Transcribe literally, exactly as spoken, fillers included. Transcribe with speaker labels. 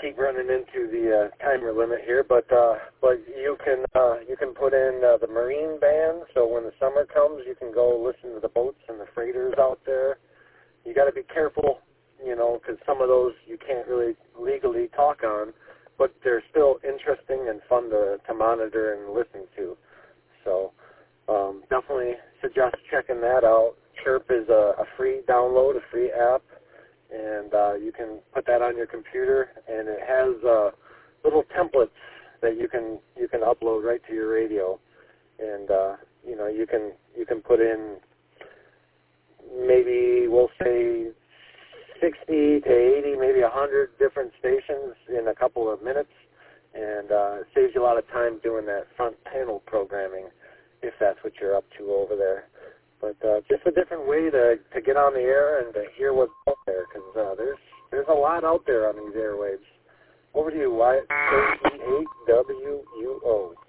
Speaker 1: keep running into the uh, timer limit here, but uh, but you can uh, you can put in uh, the Marine Band, so when the summer comes, you can go listen to the boats and the freighters out there. You got to be careful, you know, because some of those you can't really legally talk on, but they're still interesting and fun to, to monitor and listen to. So um, definitely suggest checking that out. Chirp is a, a free download, a free app, and uh, you can put that on your computer, and it has uh, little templates that you can you can upload right to your radio, and uh, you know you can you can put in maybe we'll say sixty to eighty, maybe a hundred different stations in a couple of minutes, and uh, it saves you a lot of time doing that front panel programming if that's what you're up to over there. But uh, just a different way to, to get on the air and to hear what's out there, because uh, there's there's a lot out there on these airwaves. Over to you, Wyatt, K E eight W U O.